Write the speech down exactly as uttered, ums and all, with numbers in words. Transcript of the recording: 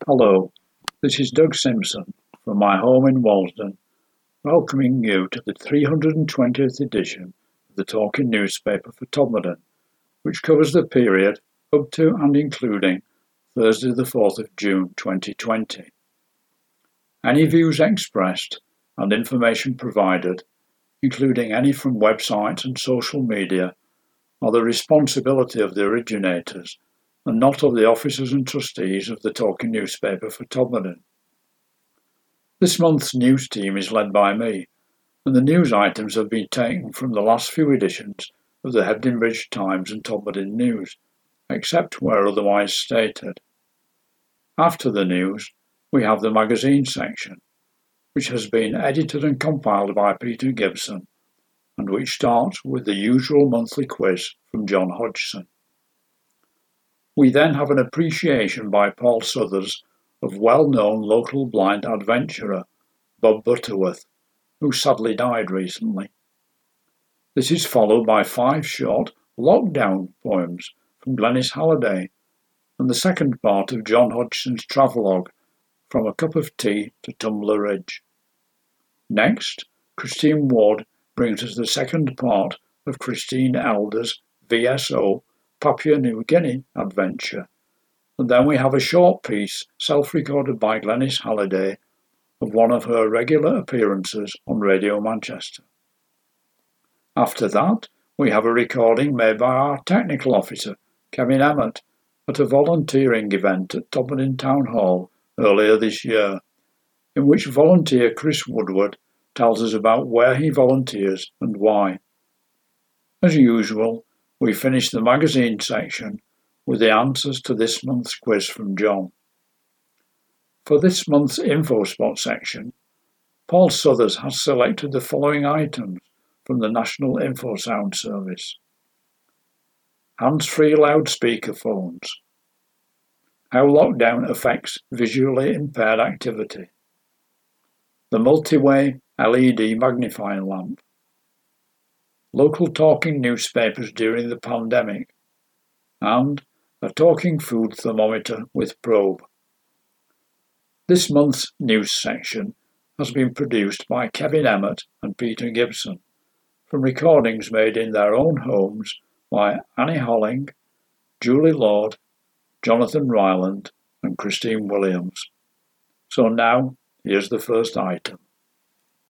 Hello, this is Doug Simpson from my home in Walsden, welcoming you to the three hundred twentieth edition of the Talking Newspaper for Todmorden, which covers the period up to and including Thursday the fourth of June twenty twenty. Any views expressed and information provided, including any from websites and social media, are the responsibility of the originators and not of the officers and trustees of the Talking Newspaper for Todmorden. This month's news team is led by me, and the news items have been taken from the last few editions of the Hebden Times and Todmorden News, except where otherwise stated. After the news, we have the magazine section, which has been edited and compiled by Peter Gibson, and which starts with the usual monthly quiz from John Hodgson. We then have an appreciation by Paul Suthers of well-known local blind adventurer Bob Butterworth, who sadly died recently. This is followed by five short lockdown poems from Glenys Halliday and the second part of John Hodgson's travelogue From a Cup of Tea to Tumbler Ridge. Next, Christine Ward brings us the second part of Christine Elder's V S O Papua New Guinea adventure, and then we have a short piece self-recorded by Glenys Halliday of one of her regular appearances on Radio Manchester. After that, we have a recording made by our technical officer, Kevin Emmett, at a volunteering event at Todmorden Town Hall earlier this year, in which volunteer Chris Woodward tells us about where he volunteers and why. As usual, we finish the magazine section with the answers to this month's quiz from John. For this month's InfoSpot section, Paul Suthers has selected the following items from the National Infosound Service. Hands-free loudspeaker phones. How lockdown affects visually impaired activity. The multi-way L E D magnifying lamp. Local talking newspapers during the pandemic, and a talking food thermometer with probe. This month's news section has been produced by Kevin Emmett and Peter Gibson from recordings made in their own homes by Annie Holling, Julie Lord, Jonathan Ryland and Christine Williams. So now, here's the first item.